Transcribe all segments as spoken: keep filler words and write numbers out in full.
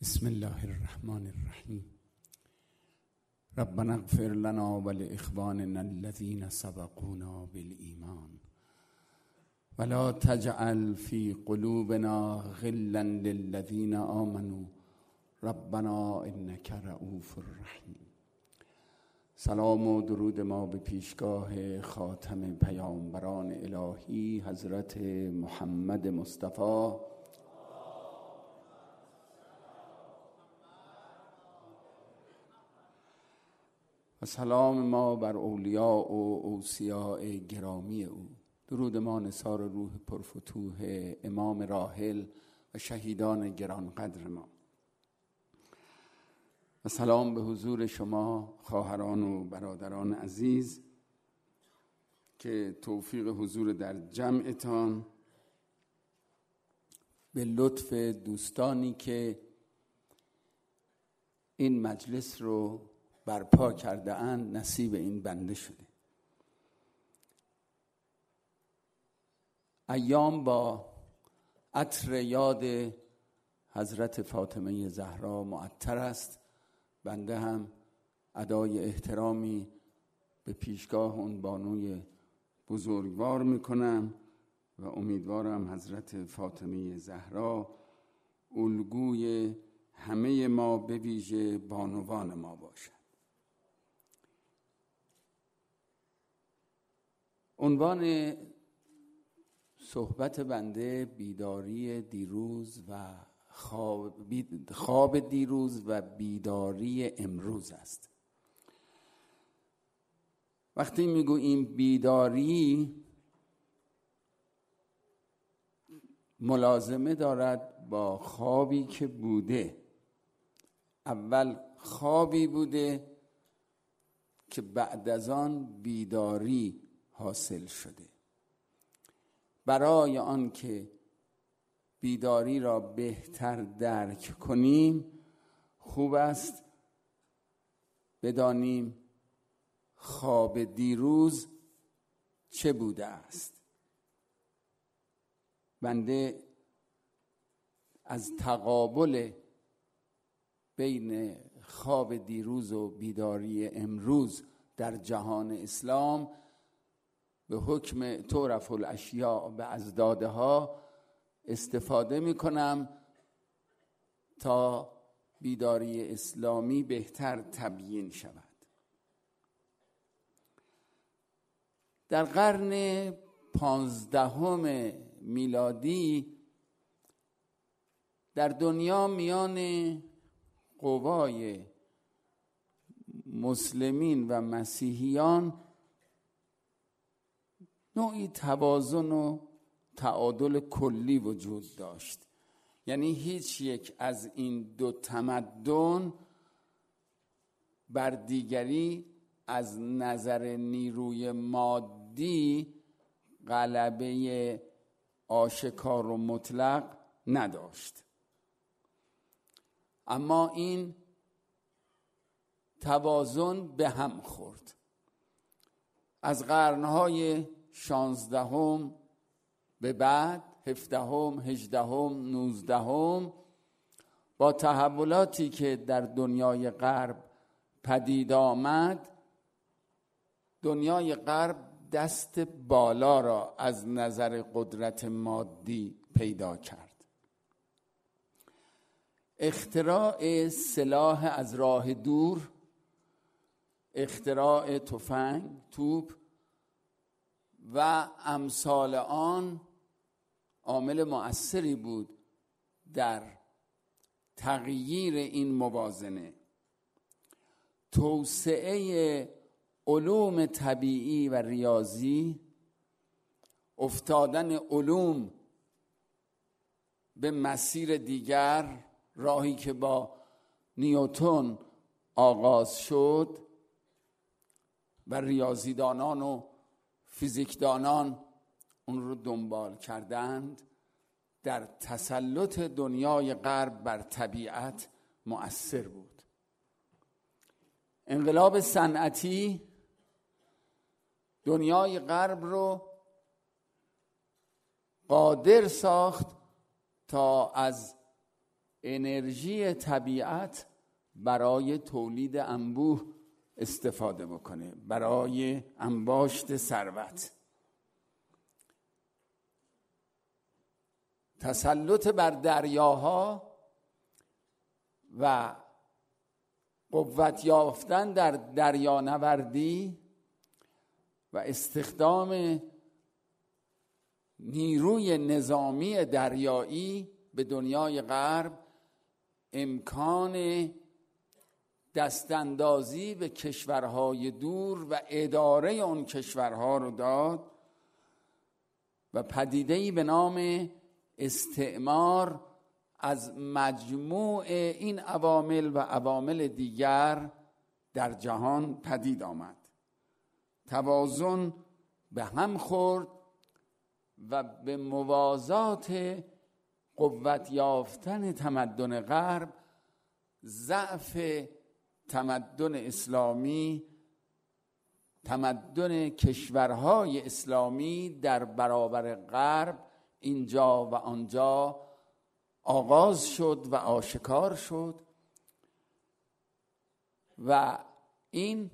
بسم الله الرحمن الرحیم. ربنا اغفر لنا ولاخواننا الذين سبقونا بالایمان ولا تجعل في قلوبنا غلا للذين آمنوا ربنا انك رؤوف رحیم. سلام و درود ما به پیشگاه خاتم پیامبران الهی حضرت محمد مصطفی و سلام ما بر اولیاء و اوصیاء گرامی او. درود ما نثار روح پرفتوح امام راحل و شهیدان گرانقدر ما. و سلام به حضور شما خواهران و برادران عزیز که توفیق حضور در جمعتان به لطف دوستانی که این مجلس رو برپا کرده اند نصیب این بنده شده. ایام با عطر یاد حضرت فاطمه زهرا معطر است. بنده هم ادای احترامی به پیشگاه اون بانوی بزرگوار میکنم و امیدوارم حضرت فاطمه زهرا الگوی همه ما به ویژه بانوان ما باشد. عنوان صحبت بنده بیداری دیروز و خواب, خواب دیروز و بیداری امروز است. وقتی میگوییم بیداری ملازمه دارد با خوابی که بوده. اول خوابی بوده که بعد از آن بیداری حاصل شده. برای آن که بیداری را بهتر درک کنیم خوب است بدانیم خواب دیروز چه بوده است. بنده از تقابل بین خواب دیروز و بیداری امروز در جهان اسلام به حکم تعرف الاشیاء به ازدادها استفاده می کنم تا بیداری اسلامی بهتر تبیین شود. در قرن پانزدهم میلادی در دنیا میان قوای مسلمین و مسیحیان نوعی توازن و تعادل کلی وجود داشت. یعنی هیچ یک از این دو تمدن بر دیگری از نظر نیروی مادی غلبه آشکار و مطلق نداشت. اما این توازن به هم خورد. از قرنهای شانزدهم به بعد هفدهم، هجدهم، نوزدهم با تحولاتی که در دنیای غرب پدید آمد، دنیای غرب دست بالا را از نظر قدرت مادی پیدا کرد. اختراع سلاح از راه دور، اختراع تفنگ، توپ و امثال آن عامل مؤثری بود در تغییر این موازنه. توسعه علوم طبیعی و ریاضی، افتادن علوم به مسیر دیگر، راهی که با نیوتن آغاز شد و ریاضیدانان و فیزیکدانان اون رو دنبال کردند، در تسلط دنیای غرب بر طبیعت مؤثر بود. انقلاب صنعتی دنیای غرب رو قادر ساخت تا از انرژی طبیعت برای تولید انبوه استفاده بکنه، برای انباشت ثروت. تسلط بر دریاها و قوت یافتن در دریانوردی و استخدام نیروی نظامی دریایی به دنیای غرب امکان دستاندازی به کشورهای دور و اداره اون کشورها رو داد و پدیده‌ای به نام استعمار از مجموع این عوامل و عوامل دیگر در جهان پدید آمد. توازن به هم خورد و به موازات قوت یافتن تمدن غرب ضعف تمدن اسلامی، تمدن کشورهای اسلامی در برابر غرب اینجا و آنجا آغاز شد و آشکار شد و این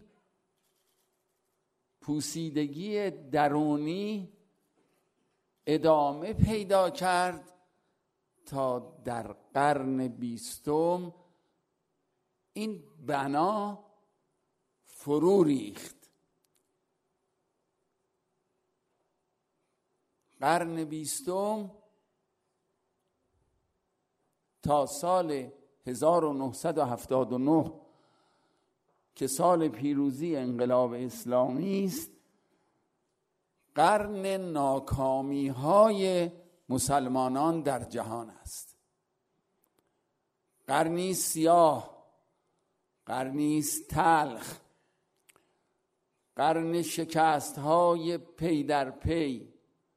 پوسیدگی درونی ادامه پیدا کرد تا در قرن بیستم این بنا فرو ریخت. قرن بیستم تا سال هزار و نهصد و هفتاد و نه که سال پیروزی انقلاب اسلامی است، قرن ناکامی های مسلمانان در جهان است. قرنی سیاه، قرنی تلخ، قرن شکست های پی در پی،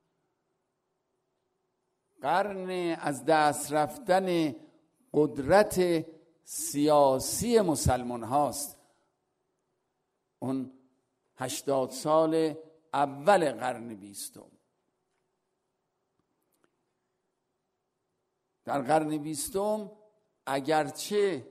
قرن از دست رفتن قدرت سیاسی مسلمان هاست. اون هشتاد سال اول قرن بیستم. در قرن بیستم اگرچه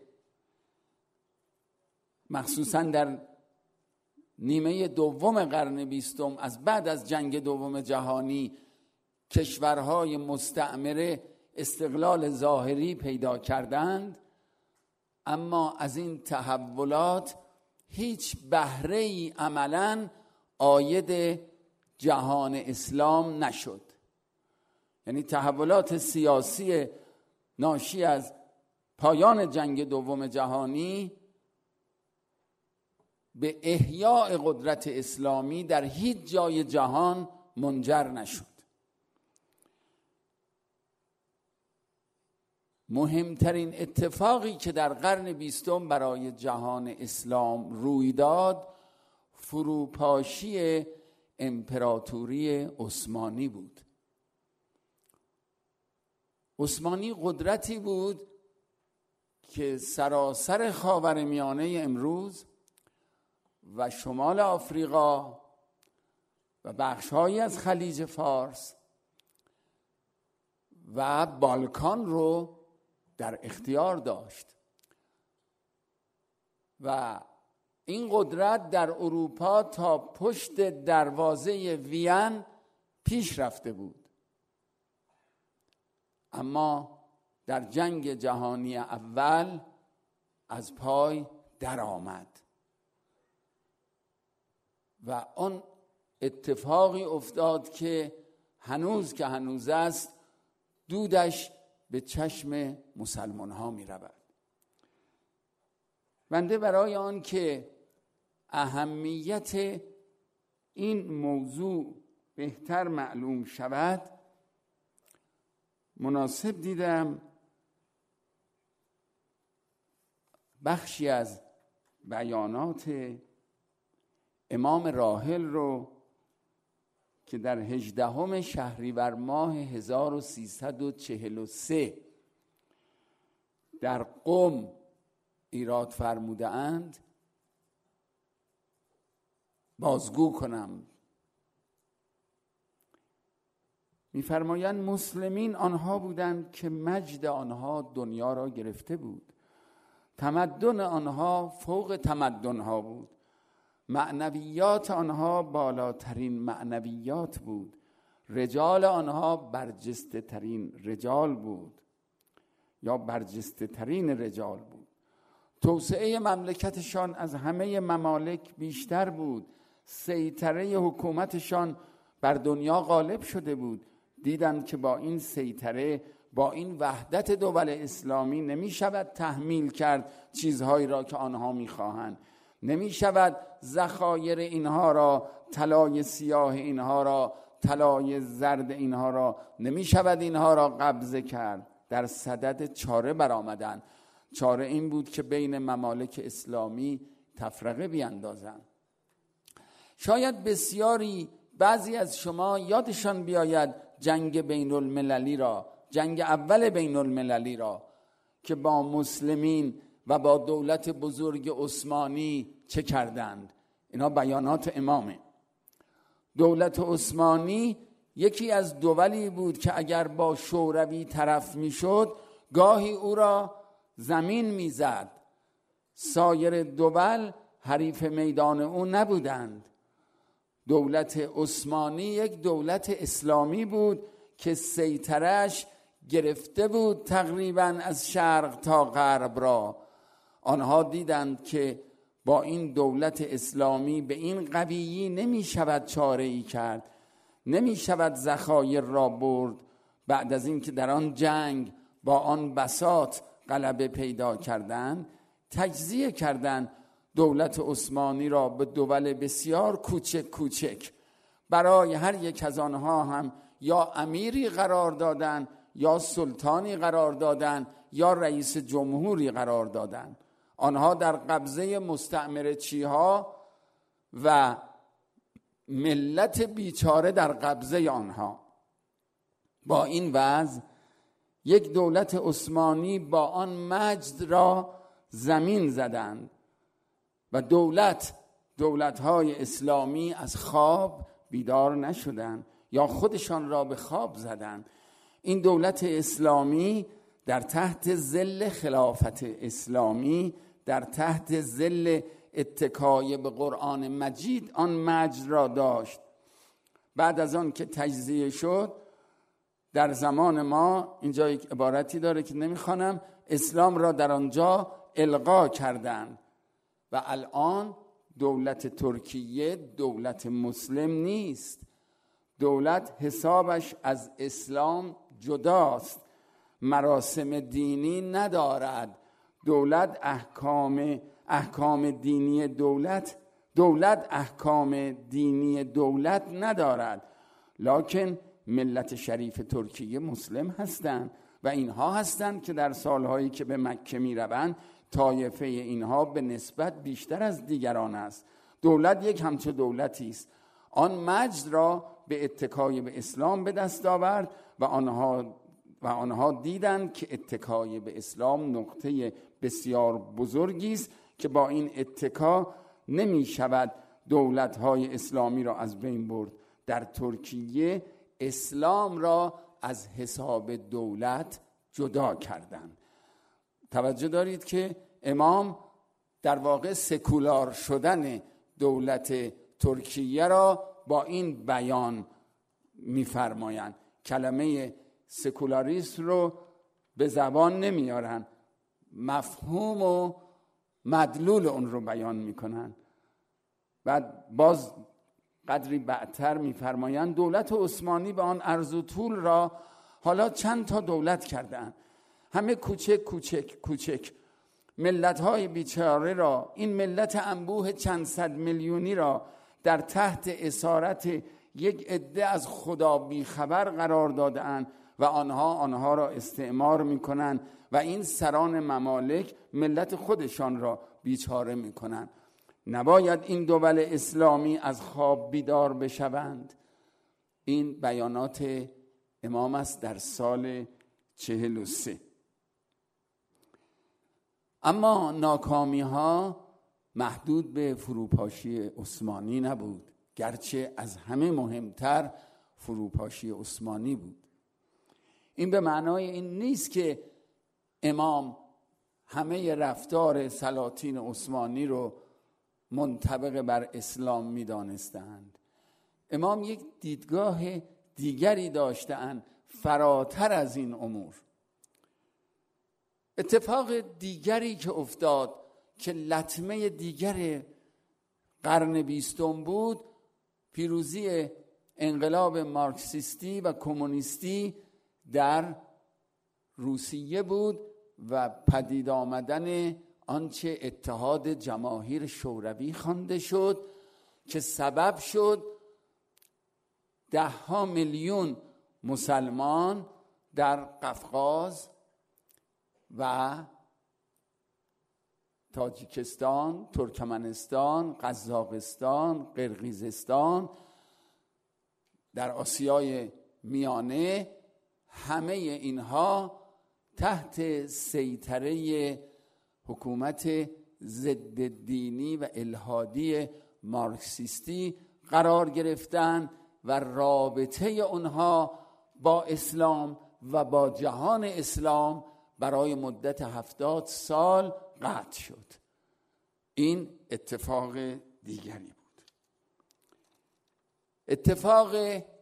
مخصوصا در نیمه دوم قرن بیستم از بعد از جنگ دوم جهانی کشورهای مستعمره استقلال ظاهری پیدا کردند، اما از این تحولات هیچ بهره‌ای عملاً عاید جهان اسلام نشد. یعنی تحولات سیاسی ناشی از پایان جنگ دوم جهانی به احیاء قدرت اسلامی در هیچ جای جهان منجر نشد. مهمترین اتفاقی که در قرن بیستم برای جهان اسلام روی داد فروپاشی امپراتوری عثمانی بود. عثمانی قدرتی بود که سراسر خاورمیانه امروز و شمال آفریقا و بخش‌هایی از خلیج فارس و بالکان رو در اختیار داشت و این قدرت در اروپا تا پشت دروازه وین پیش رفته بود، اما در جنگ جهانی اول از پای در آمد و اون اتفاقی افتاد که هنوز که هنوز است دودش به چشم مسلمان ها می رود. بنده برای آن که اهمیت این موضوع بهتر معلوم شود مناسب دیدم بخشی از بیانات امام راحل رو که در هجدهم شهریور ماه هزار و سیصد و چهل و سه در قم ایراد فرموده اند بازگو کنم. می‌فرمایند مسلمین آنها بودند که مجد آنها دنیا را گرفته بود، تمدن آنها فوق تمدنها بود، معنویات آنها بالاترین معنویات بود، رجال آنها برجسته ترین رجال بود یا برجسته ترین رجال بود. توسعه مملکتشان از همه ممالک بیشتر بود، سیطره حکومتشان بر دنیا غالب شده بود. دیدند که با این سیطره، با این وحدت دول اسلامی نمی شود تحمیل کرد چیزهایی را که آنها می خواهند، نمی شود ذخایر اینها را، طلای سیاه اینها را، طلای زرد اینها را، نمی شود اینها را قبضه کرد. در صدد چاره برآمدند. چاره این بود که بین ممالک اسلامی تفرقه بیاندازند. شاید بسیاری بعضی از شما یادشان بیاید جنگ بین المللی را، جنگ اول بین المللی را که با مسلمین و با دولت بزرگ عثمانی چه کردند. اینا بیانات امامه. دولت عثمانی یکی از دولی بود که اگر با شوروی طرف میشد گاهی او را زمین میزد. سایر دول حریف میدان او نبودند. دولت عثمانی یک دولت اسلامی بود که سیطره‌اش گرفته بود تقریبا از شرق تا غرب را. آنها دیدند که با این دولت اسلامی به این قویی نمی شود چاره ای کرد، نمی شود ذخایر را برد. بعد از این که در آن جنگ با آن بساط غلبه پیدا کردند، تجزیه کردند دولت عثمانی را به دول بسیار کوچک کوچک. برای هر یک از آنها هم یا امیری قرار دادند، یا سلطانی قرار دادند، یا رئیس جمهوری قرار دادند. آنها در قبضه مستعمرچی‌ها و ملت بیچاره در قبضه آنها. با این وضع یک دولت عثمانی با آن مجد را زمین زدند و دولت دولت‌های اسلامی از خواب بیدار نشدند یا خودشان را به خواب زدند. این دولت اسلامی در تحت ظل خلافت اسلامی، در تحت ظل اتکای به قرآن مجید آن مجد را داشت. بعد از آن که تجزیه شد، در زمان ما اینجا یک عبارتی داره که نمیخوانم، اسلام را در آنجا القا کردند و الان دولت ترکیه دولت مسلم نیست. دولت حسابش از اسلام جداست، مراسم دینی ندارد. دولت احکام احکام دینی دولت دولت احکام دینی دولت ندارد. لکن ملت شریف ترکیه مسلم هستند و اینها هستند که در سالهایی که به مکه می روند طایفه اینها به نسبت بیشتر از دیگران است. دولت یک همچون دولتی است. آن مجد را به اتکای به اسلام به دست آورد و آنها و آنها دیدند که اتکای به اسلام نقطه بسیار بزرگی است که با این اتکا نمی شود دولت‌های اسلامی را از بین برد. در ترکیه اسلام را از حساب دولت جدا کردند. توجه دارید که امام در واقع سکولار شدن دولت ترکیه را با این بیان می‌فرمایند. کلمه سکولاریسم رو به زبان نمیارن، مفهوم و مدلول اون رو بیان میکنن. بعد باز قدری بعدتر میفرمایند دولت عثمانی به آن عرض و طول را حالا چند تا دولت کردن، همه کوچک کوچک کوچک. ملت‌های بیچاره را، این ملت انبوه چند صد میلیونی را در تحت اسارت یک عده از خدا بیخبر قرار داده‌اند و آنها آنها را استعمار میکنن و این سران ممالک ملت خودشان را بیچاره میکنن. نباید این دول اسلامی از خواب بیدار بشوند. این بیانات امام است در سال چهل و سه. اما ناکامی ها محدود به فروپاشی عثمانی نبود، گرچه از همه مهمتر فروپاشی عثمانی بود. این به معنای این نیست که امام همه رفتار سلاطین عثمانی رو منطبق بر اسلام می دانستند. امام یک دیدگاه دیگری داشتند فراتر از این امور. اتفاق دیگری که افتاد که لطمه دیگر قرن بیستم بود، پیروزی انقلاب مارکسیستی و کمونیستی در روسیه بود و پدید آمدن آنچه اتحاد جماهیر شوروی خوانده شد که سبب شد ده ها میلیون مسلمان در قفقاز و تاجیکستان، ترکمنستان، قزاقستان، قرقیزستان، در آسیای میانه، همه اینها تحت سیطره حکومت ضد دینی و الحادی مارکسیستی قرار گرفتند و رابطه اونها با اسلام و با جهان اسلام برای مدت هفتاد سال قطع شد. این اتفاق دیگری بود. اتفاق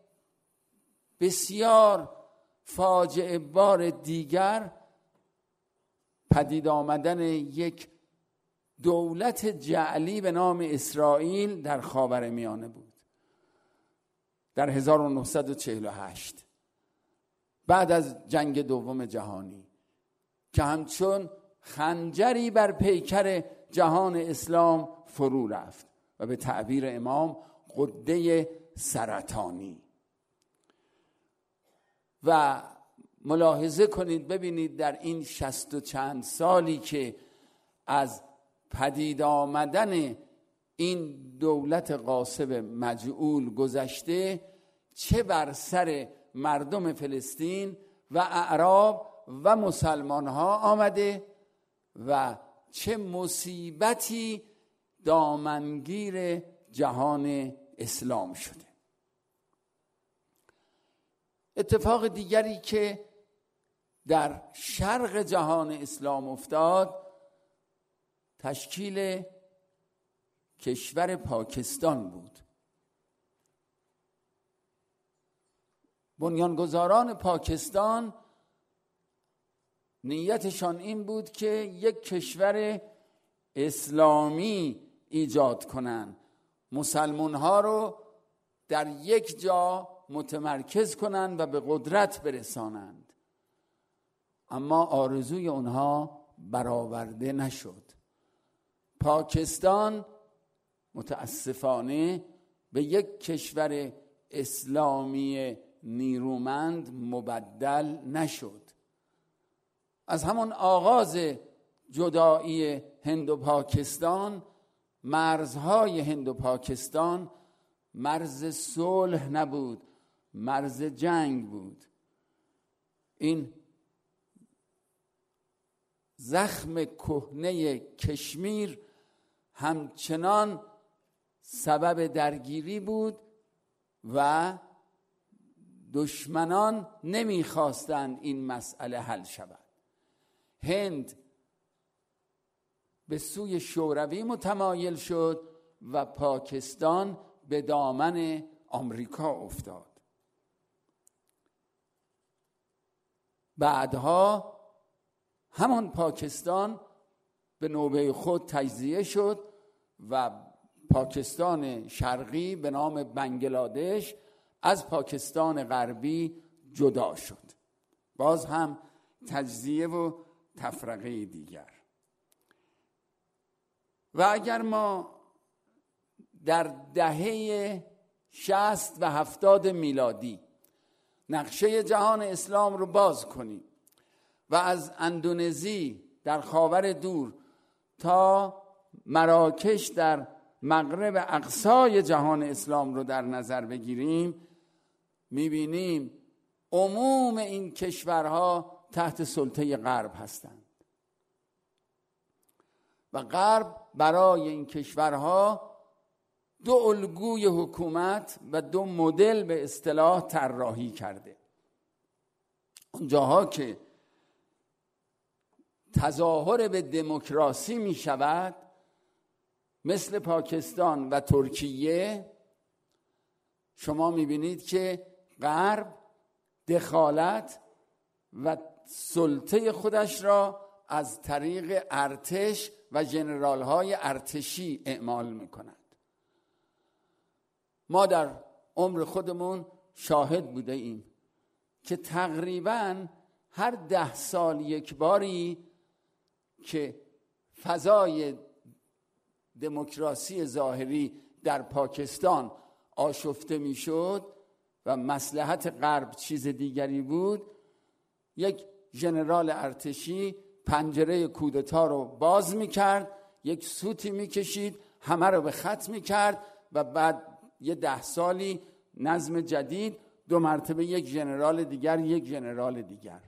بسیار فاجعه بار دیگر پدید آمدن یک دولت جعلی به نام اسرائیل در خاورمیانه بود در هزار و نهصد و چهل و هشت بعد از جنگ دوم جهانی، که همچون خنجری بر پیکر جهان اسلام فرو رفت و به تعبیر امام غده سرطانی. و ملاحظه کنید ببینید در این شصت و چند سالی که از پدید آمدن این دولت غاصب مجعول گذشته، چه بر سر مردم فلسطین و اعراب و مسلمان ها آمده و چه مصیبتی دامنگیر جهان اسلام شده. اتفاق دیگری که در شرق جهان اسلام افتاد، تشکیل کشور پاکستان بود. بنیانگذاران پاکستان نیتشان این بود که یک کشور اسلامی ایجاد کنند، مسلمان ها رو در یک جا متمرکز کنند و به قدرت برسانند. اما آرزوی اونها برآورده نشد. پاکستان متاسفانه به یک کشور اسلامی نیرومند مبدل نشد. از همان آغاز جدایی هند و پاکستان، مرزهای هند و پاکستان مرز صلح نبود، مرز جنگ بود. این زخم کهنه کشمیر همچنان سبب درگیری بود و دشمنان نمیخواستند این مسئله حل شود. هند به سوی شوروی متمایل شد و پاکستان به دامن آمریکا افتاد. بعدها همان پاکستان به نوبه خود تجزیه شد و پاکستان شرقی به نام بنگلادش از پاکستان غربی جدا شد. باز هم تجزیه و تفرقه دیگر. و اگر ما در دهه شصت و هفتاد میلادی نقشه جهان اسلام رو باز کنیم و از اندونزی در خاور دور تا مراکش در مغرب اقصای جهان اسلام رو در نظر بگیریم، میبینیم عموم این کشورها تحت سلطه غرب هستند و غرب برای این کشورها دو الگوی حکومت و دو مدل به اصطلاح طراحی کرده. اونجاها که تظاهر به دموکراسی می شود، مثل پاکستان و ترکیه، شما می بینید که غرب دخالت و سلطه خودش را از طریق ارتش و ژنرال های ارتشی اعمال می کند. ما در عمر خودمون شاهد بوده ایم که تقریباً هر ده سال یک باری که فضای دموکراسی ظاهری در پاکستان آشفته میشد و مصلحت غرب چیز دیگری بود، یک ژنرال ارتشی پنجره کودتا رو باز میکرد، یک سوتی میکشید، همه رو به خط میکرد و بعد یه ده سالی نظم جدید، دو مرتبه یک ژنرال دیگر یک ژنرال دیگر.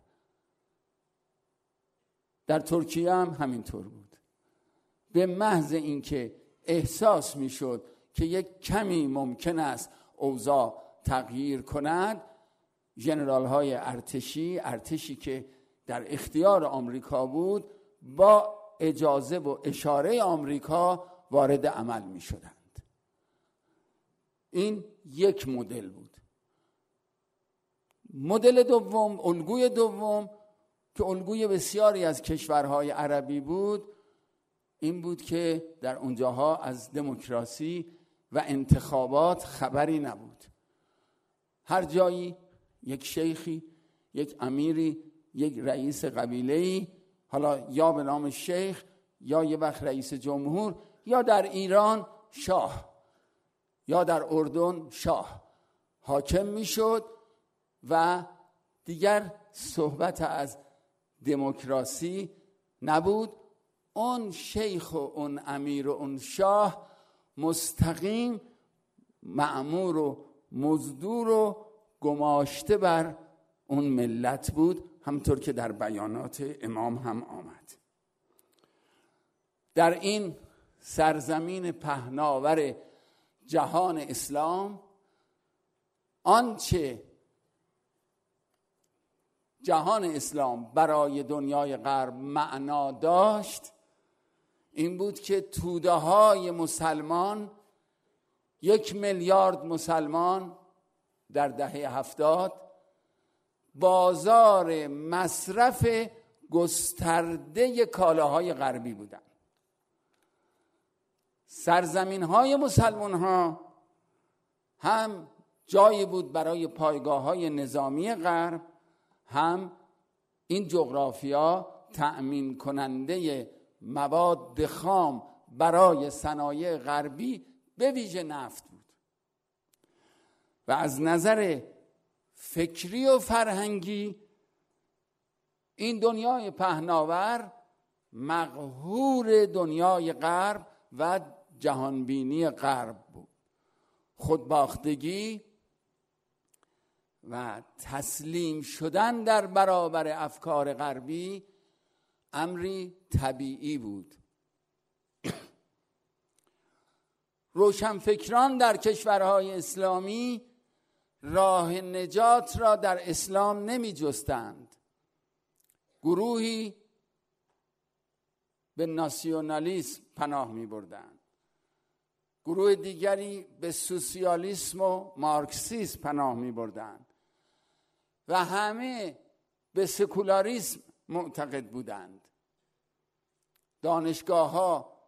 در ترکیه هم همینطور بود. به محض اینکه احساس میشد که یک کمی ممکن است اوضاع تغییر کند، ژنرال های ارتشی ارتشی که در اختیار آمریکا بود با اجازه و اشاره آمریکا وارد عمل می شدند. این یک مدل بود. مدل دوم، الگوی دوم که الگوی بسیاری از کشورهای عربی بود، این بود که در اونجاها از دموکراسی و انتخابات خبری نبود. هر جایی یک شیخی، یک امیری، یک رئیس قبیله‌ای، حالا یا به نام شیخ یا یه وقت رئیس جمهور، یا در ایران شاه، یا در اردن شاه حاکم میشد و دیگر صحبت از دموکراسی نبود. اون شیخ و اون امیر و اون شاه مستقیم مأمور و مزدور و گماشته بر اون ملت بود، همطور که در بیانات امام هم آمد. در این سرزمین پهناور جهان اسلام، آنچه جهان اسلام برای دنیای غرب معنا داشت این بود که توده های مسلمان، یک میلیارد مسلمان در دهه هفتاد، بازار مصرف گسترده کالاهای غربی بودند. سرزمین های مسلمان ها هم جایی بود برای پایگاه های نظامی غرب، هم این جغرافیا تأمین کننده مواد خام برای صنایع غربی به ویژه نفت بود. و از نظر فکری و فرهنگی این دنیای پهناور مقهور دنیای غرب و جهانبینی غرب بود. خودباختگی و تسلیم شدن در برابر افکار غربی امری طبیعی بود. روشنفکران در کشورهای اسلامی راه نجات را در اسلام نمی جستند. گروهی به ناسیونالیسم پناه می بردند، گروه دیگری به سوسیالیسم و مارکسیسم پناه می بردند و همه به سکولاریسم معتقد بودند. دانشگاه ها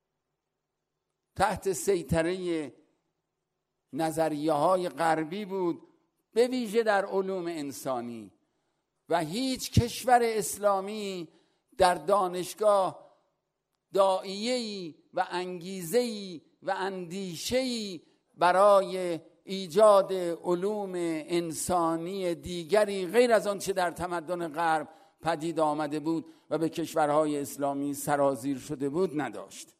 تحت سیطره نظریه های غربی بود، به ویژه در علوم انسانی، و هیچ کشور اسلامی در دانشگاه داعیه‌ای و انگیزه‌ای و اندیشه‌ای برای ایجاد علوم انسانی دیگری غیر از آن چه در تمدن غرب پدید آمده بود و به کشورهای اسلامی سرازیر شده بود نداشت.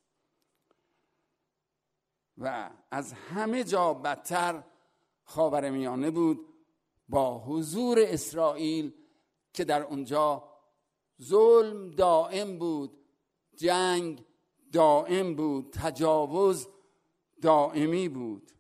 و از همه جا بدتر خاورمیانه بود، با حضور اسرائیل که در اونجا ظلم دائم بود، جنگ دائم بود، تجاوز دائمی بود.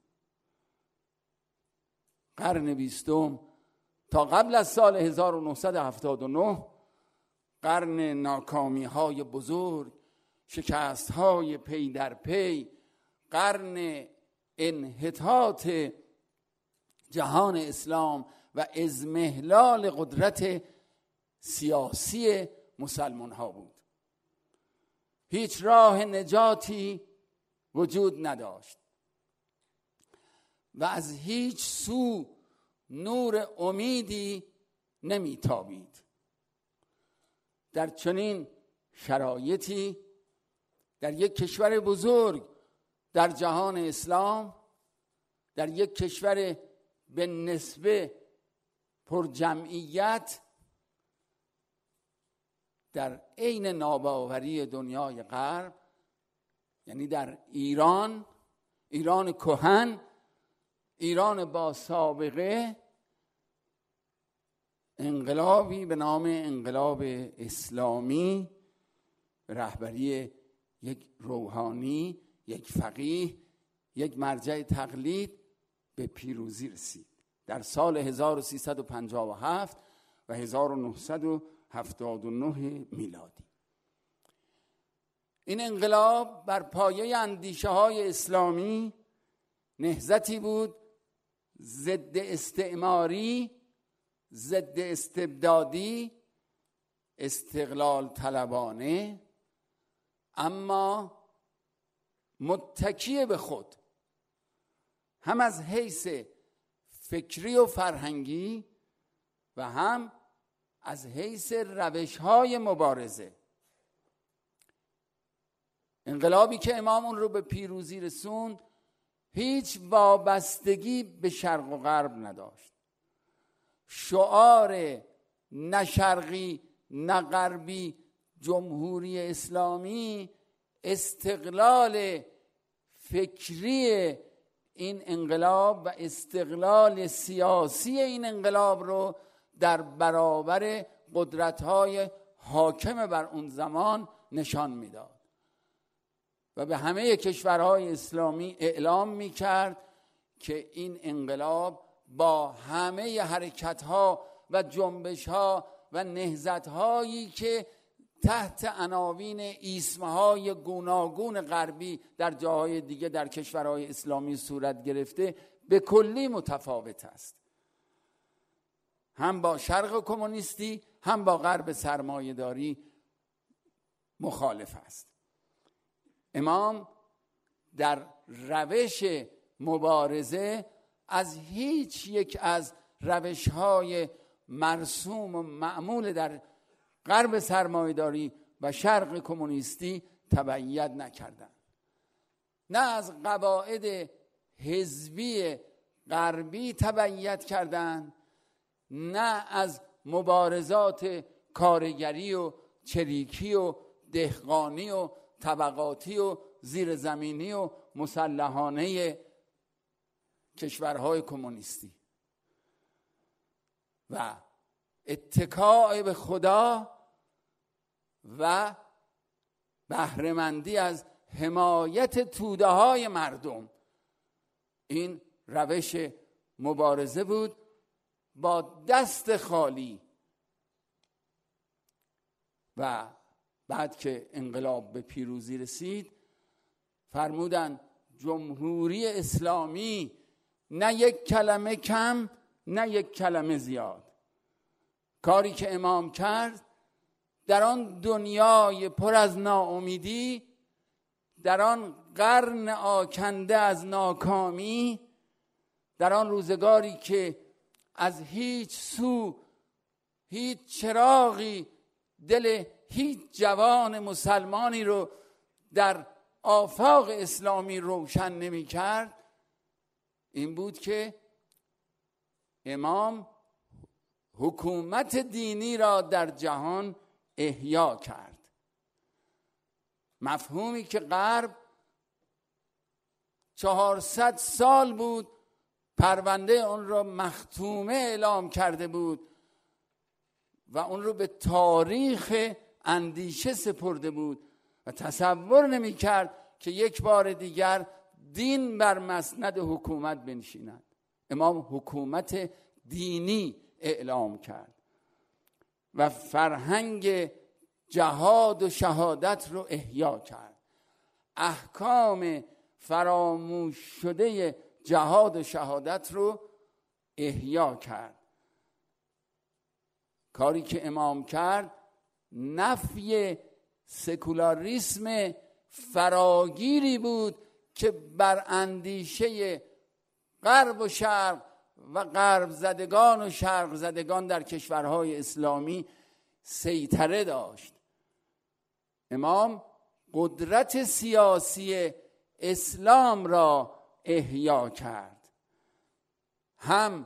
قرن بیستم تا قبل از سال هزار و نهصد و هفتاد و نه قرن ناکامی های بزرگ، شکست های پی در پی، قرن انحطاط جهان اسلام و اضمحلال قدرت سیاسی مسلمان ها بود. هیچ راه نجاتی وجود نداشت و از هیچ سو نور امیدی نمیتابید. در چنین شرایطی در یک کشور بزرگ در جهان اسلام، در یک کشور به نسبه پر جمعیت، در عین ناباوری دنیای غرب، یعنی در ایران، ایران کهن، ایران با سابقه، انقلابی به نام انقلاب اسلامی به رهبری یک روحانی، یک فقیه، یک مرجع تقلید به پیروزی رسید در سال هزار و سیصد و پنجاه و هفت و هزار و نهصد و هفتاد و نه میلادی. این انقلاب بر پایه اندیشه های اسلامی نهضتی بود ضد استعماری، ضد استبدادی، استقلال طلبانه، اما متکی به خود، هم از حیث فکری و فرهنگی و هم از حیث روش‌های مبارزه. انقلابی که امام اون رو به پیروزی رسوند هیچ وابستگی به شرق و غرب نداشت. شعار نه شرقی نه غربی جمهوری اسلامی استقلال فکری این انقلاب و استقلال سیاسی این انقلاب رو در برابر قدرت‌های حاکم بر اون زمان نشان میداد و به همه کشورهای اسلامی اعلام میکرد که این انقلاب با همه حرکت‌ها و جنبش‌ها و نهضت‌هایی که تحت عناوین ایسمهای گوناگون غربی در جاهای دیگه در کشورهای اسلامی صورت گرفته به کلی متفاوت است. هم با شرق کمونیستی هم با غرب سرمایه‌داری مخالف است. امام در روش مبارزه از هیچ یک از روش‌های مرسوم و معمول در غرب سرمایه‌داری و شرق کمونیستی تبعیت نکردند. نه از قواعد حزبی غربی تبعیت کردند، نه از مبارزات کارگری و چریکی و دهقانی و طبقاتی و زیرزمینی و مسلحانه کشورهای کمونیستی و اتکاء به خدا و بهره‌مندی از حمایت توده های مردم. این روش مبارزه بود با دست خالی. و بعد که انقلاب به پیروزی رسید فرمودن جمهوری اسلامی نه یک کلمه کم نه یک کلمه زیاد. کاری که امام کرد در آن دنیای پر از ناامیدی، در آن قرن آکنده از ناکامی، در آن روزگاری که از هیچ سو هیچ چراغی دل هیچ جوان مسلمانی رو در آفاق اسلامی روشن نمی کرد، این بود که امام حکومت دینی را در جهان احیا کرد. مفهومی که غرب چهارصد سال بود پرونده اون را مختومه اعلام کرده بود و اون رو به تاریخ اندیشه سپرده بود و تصور نمی کرد که یک بار دیگر دین بر مسند حکومت بنشیند. امام حکومت دینی اعلام کرد و فرهنگ جهاد و شهادت رو احیا کرد. احکام فراموش شده جهاد و شهادت رو احیا کرد. کاری که امام کرد نفی سکولاریسم فراگیری بود که بر اندیشه غرب و شرق و غرب زدگان و شرق زدگان در کشورهای اسلامی سیطره داشت. امام قدرت سیاسی اسلام را احیا کرد. هم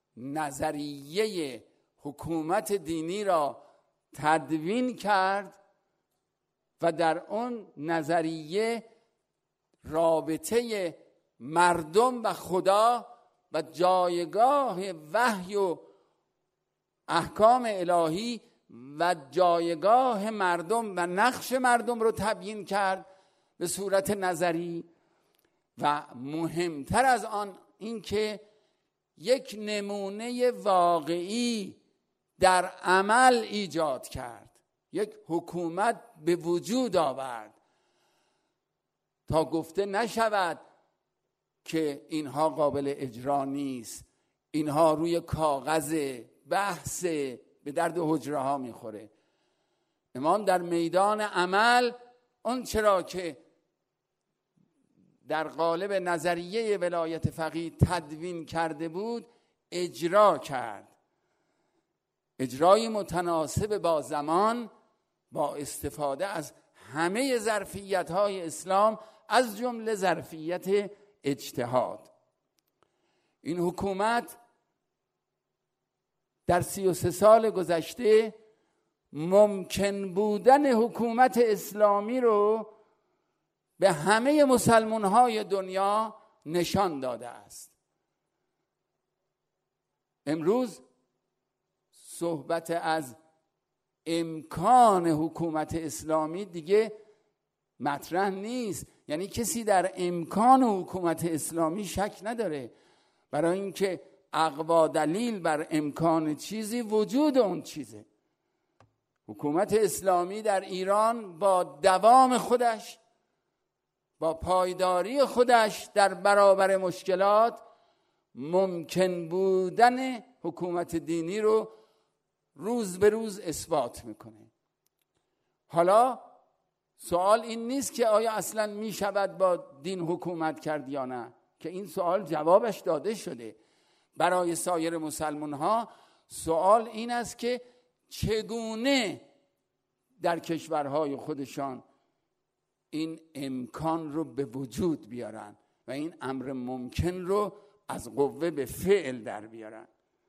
نظریه حکومت دینی را تدوین کرد و در اون نظریه رابطه مردم و خدا و جایگاه وحی و احکام الهی و جایگاه مردم و نقش مردم رو تبیین کرد به صورت نظری. و مهمتر از آن این که یک نمونه واقعی در عمل ایجاد کرد، یک حکومت به وجود آورد تا گفته نشود که اینها قابل اجرا نیست، اینها روی کاغذ بحث به درد حجره ها میخوره. امام در میدان عمل اون چرا که در قالب نظریه ولایت فقیه تدوین کرده بود اجرا کرد. اجرای متناسب با زمان، با استفاده از همه ظرفیت‌های اسلام، از جمله ظرفیت اجتهاد. این حکومت در سی و سه سال گذشته ممکن بودن حکومت اسلامی رو به همه مسلمان‌های دنیا نشان داده است. امروز صحبت از امکان حکومت اسلامی دیگه مطرح نیست. یعنی کسی در امکان حکومت اسلامی شک نداره، برای اینکه اقوا دلیل بر امکان چیزی وجود اون چیزه. حکومت اسلامی در ایران با دوام خودش، با پایداری خودش در برابر مشکلات، ممکن بودن حکومت دینی رو روز به روز اثبات میکنه. حالا سوال این نیست که آیا اصلا می شود با دین حکومت کرد یا نه، که این سوال جوابش داده شده. برای سایر مسلمان ها سوال این است که چگونه در کشورهای خودشان این امکان رو به وجود بیارن و این امر ممکن رو از قوه به فعل در بیارن.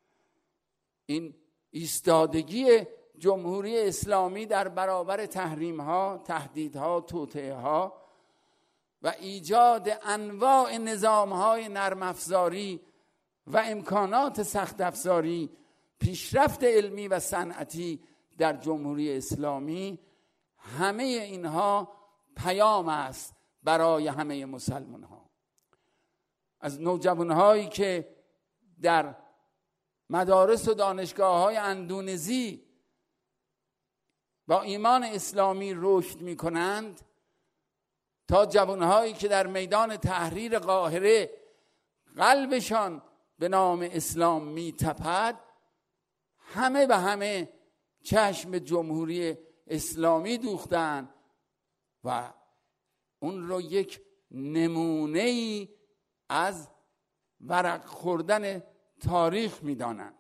این ایستادگی جمهوری اسلامی در برابر تحریم ها، تهدیدها، توطئه ها و ایجاد انواع نظام های نرم افزاری و امکانات سخت افزاری، پیشرفت علمی و صنعتی در جمهوری اسلامی، همه اینها پیام است برای همه مسلمان ها. از نوجوان هایی که در مدارس و دانشگاه های اندونزی با ایمان اسلامی رشد می کنند تا جوانهایی که در میدان تحریر قاهره قلبشان به نام اسلام می تپد، همه به همه چشم جمهوری اسلامی دوختند و اون رو یک نمونه‌ای از ورق خوردن تاریخ می دانند.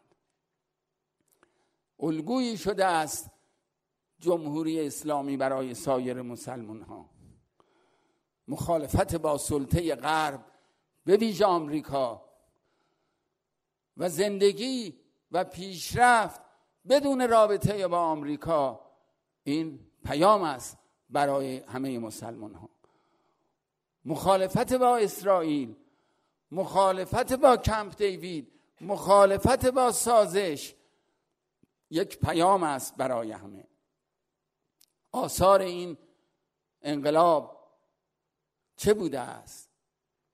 الگویی شده است جمهوری اسلامی برای سایر مسلمان ها. مخالفت با سلطه غرب به ویژه آمریکا و زندگی و پیشرفت بدون رابطه با آمریکا، این پیام است برای همه مسلمان ها. مخالفت با اسرائیل، مخالفت با کمپ دیوید، مخالفت با سازش یک پیام است برای همه. آثار این انقلاب چه بوده است؟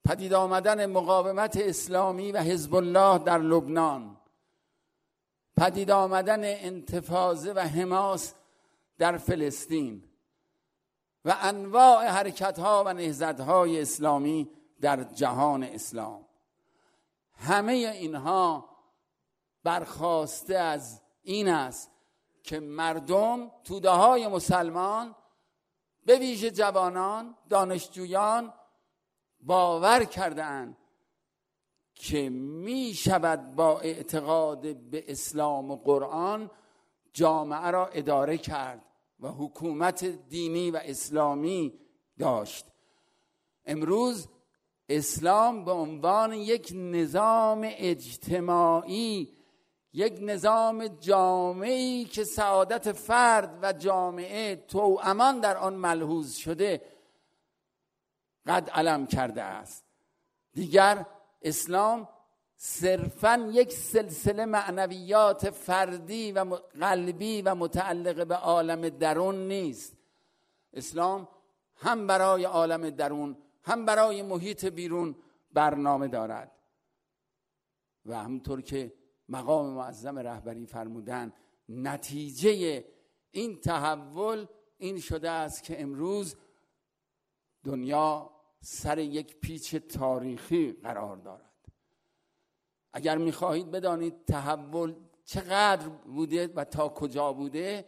پدید آمدن مقاومت اسلامی و حزب الله در لبنان، پدید آمدن انتفاضه و حماس در فلسطین و انواع حرکت‌ها و نهضت‌های اسلامی در جهان اسلام، همه اینها برخاسته از این است که مردم، توده‌های مسلمان، به ویژه جوانان، دانشجویان، باور کردند که می شود با اعتقاد به اسلام و قرآن جامعه را اداره کرد و حکومت دینی و اسلامی داشت. امروز اسلام به عنوان یک نظام اجتماعی، یک نظام جامعی که سعادت فرد و جامعه توامان در آن ملحوظ شده قد علم کرده است. دیگر اسلام صرفاً یک سلسله معنویات فردی و قلبی و متعلق به عالم درون نیست. اسلام هم برای عالم درون هم برای محیط بیرون برنامه دارد و همونطور که مقام معظم رهبری فرمودن، نتیجه این تحول این شده است که امروز دنیا سر یک پیچ تاریخی قرار دارد. اگر می‌خواهید بدانید تحول چقدر بوده و تا کجا بوده،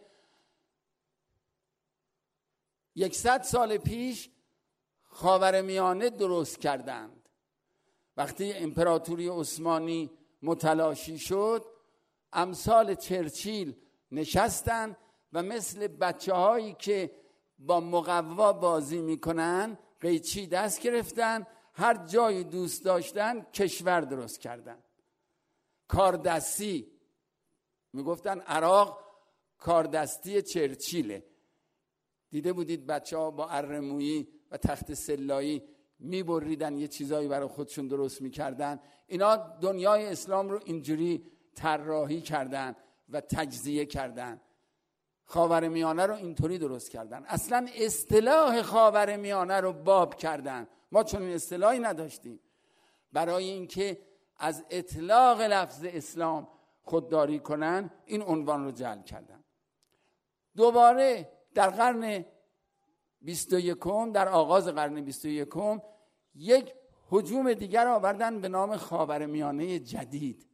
یکصد سال پیش خاورمیانه درست کردند. وقتی امپراتوری عثمانی متلاشی شد، امثال چرچیل نشستن و مثل بچه هایی که با مقوا بازی میکنن قیچی دست گرفتن، هر جایی دوست داشتن کشور درست کردن. کاردستی میگفتن عراق کاردستی چرچیله. دیده بودید بچه ها با اره‌مویی و تخت سلایی میبریدن، یه چیزایی برای خودشون درست میکردن. اینا دنیای اسلام رو اینجوری طراحی کردن و تجزیه کردن. خاورمیانه رو اینطوری درست کردن. اصلا اصطلاح خاورمیانه رو باب کردن. ما چون این اصطلاحی نداشتیم. برای اینکه از اطلاق لفظ اسلام خودداری کنن این عنوان رو جعل کردن. دوباره در قرن بیست و یکم، در آغاز قرن بیست و یکم، یک هجوم دیگر آوردن به نام خاورمیانه جدید.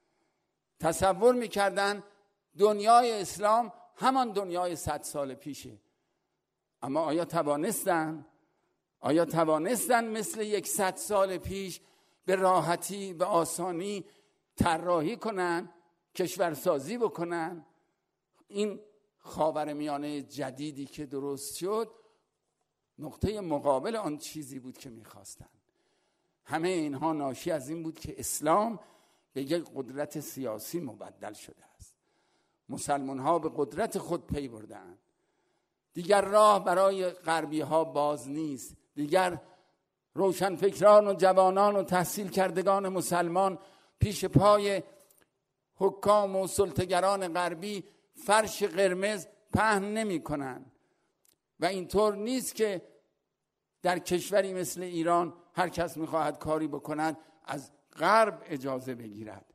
تصور میکردن دنیای اسلام همان دنیای صد سال پیشه. اما آیا توانستن؟ آیا توانستن مثل یک صد سال پیش به راحتی، به آسانی طراحی کنن، کشورسازی بکنن؟ این خاورمیانه جدیدی که درست شد نقطه مقابل آن چیزی بود که میخواستن. همه اینها ناشی از این بود که اسلام به یک قدرت سیاسی مبدل شده است. مسلمان ها به قدرت خود پی بردند. دیگر راه برای غربی ها باز نیست. دیگر روشنفکران و جوانان و تحصیل کردگان مسلمان پیش پای حکام و سلطه‌گران غربی فرش قرمز پهن نمی کنند. و اینطور نیست که در کشوری مثل ایران هر کس میخواهد کاری بکند از غرب اجازه بگیرد.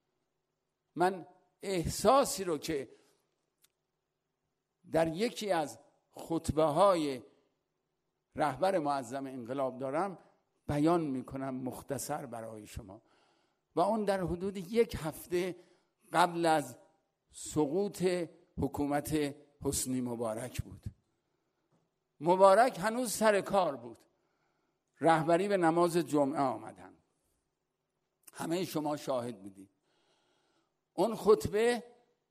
من احساسی رو که در یکی از خطبه های رهبر معظم انقلاب دارم بیان میکنم مختصر برای شما. و اون در حدود یک هفته قبل از سقوط حکومت حسنی مبارک بود. مبارک هنوز سر کار بود. رهبری به نماز جمعه آمدن. همه شما شاهد بودید. اون خطبه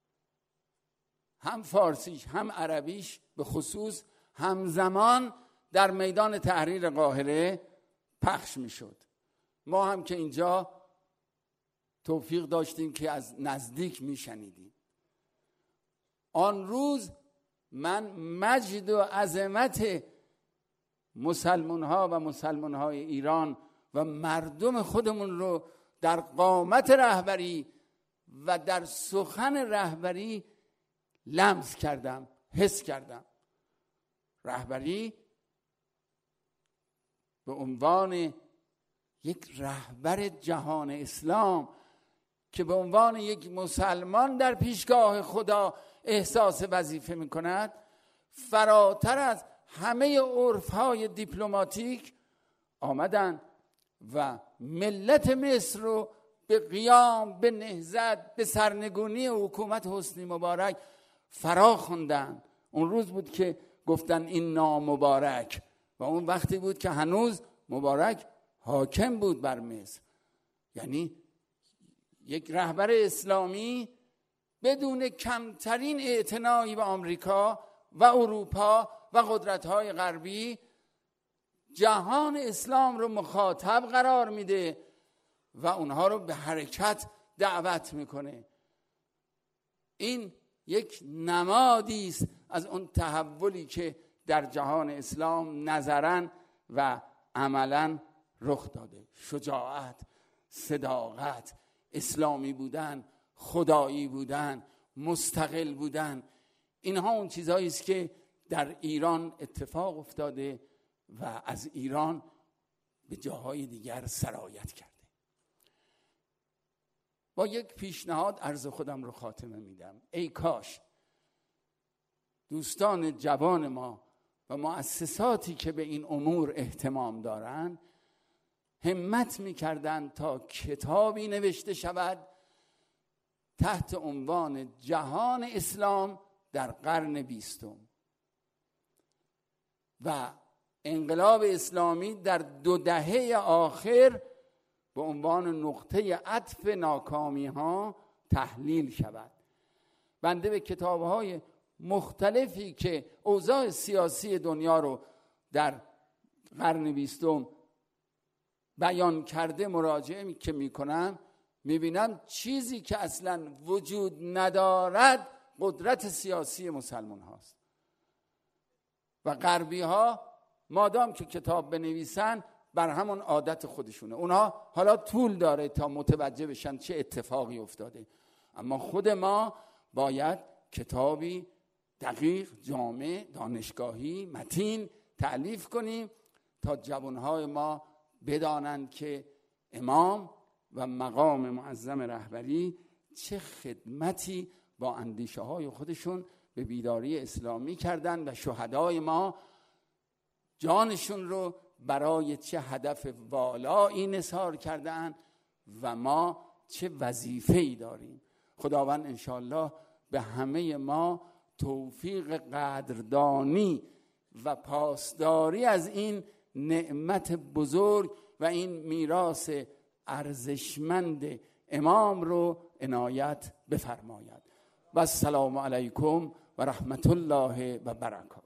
هم فارسیش هم عربیش به خصوص همزمان در میدان تحریر قاهره پخش می شد. ما هم که اینجا توفیق داشتیم که از نزدیک می شنیدیم. آن روز من مجد و عظمت مسلمان ها و مسلمان های ایران و مردم خودمون رو در قامت رهبری و در سخن رهبری لمس کردم، حس کردم. رهبری به عنوان یک رهبر جهان اسلام که به عنوان یک مسلمان در پیشگاه خدا احساس وظیفه میکند، فراتر از همه عرفهای دیپلماتیک آمدن و ملت مصر رو به قیام، به نهضت، به سرنگونی حکومت حسنی مبارک فرا خوندن. اون روز بود که گفتن این نامبارک، و اون وقتی بود که هنوز مبارک حاکم بود بر مصر. یعنی یک رهبر اسلامی بدون کمترین اعتنایی به آمریکا و اروپا و قدرت‌های غربی جهان اسلام رو مخاطب قرار میده و اونها رو به حرکت دعوت میکنه. این یک نمادی است از اون تحولی که در جهان اسلام نظراً و عملاً رخ داده. شجاعت، صداقت، اسلامی بودن، خدایی بودن، مستقل بودن، اینها اون چیزهایی است که در ایران اتفاق افتاده و از ایران به جاهای دیگر سرایت کرده. با یک پیشنهاد عرض خودم رو خاتمه میدم. ای کاش دوستان جوان ما و مؤسساتی که به این امور اهتمام دارند همت میکردند تا کتابی نوشته شود تحت عنوان جهان اسلام در قرن بیستم و انقلاب اسلامی در دو دهه آخر به عنوان نقطه عطف ناکامی ها تحلیل شود. بنده به کتاب های مختلفی که اوضاع سیاسی دنیا رو در قرن بیستم بیان کرده مراجعه که میکنم، میبینم چیزی که اصلا وجود ندارد قدرت سیاسی مسلمان هاست و غربی ها مادام که کتاب بنویسن بر همون عادت خودشونه. اونها حالا طول داره تا متوجه بشن چه اتفاقی افتاده، اما خود ما باید کتابی دقیق، جامع، دانشگاهی، متین تألیف کنیم تا جوانهای ما بدانند که امام و مقام معظم رهبری چه خدمتی با اندیشه های خودشون به بیداری اسلامی کردن و شهدای ما جانشون رو برای چه هدف والایی نثار کردن و ما چه وظیفه‌ای داریم. خداوند انشاءالله به همه ما توفیق قدردانی و پاسداری از این نعمت بزرگ و این میراث ارزشمند امام رو عنایت بفرماید. و السلام علیکم و رحمت الله و برکاته.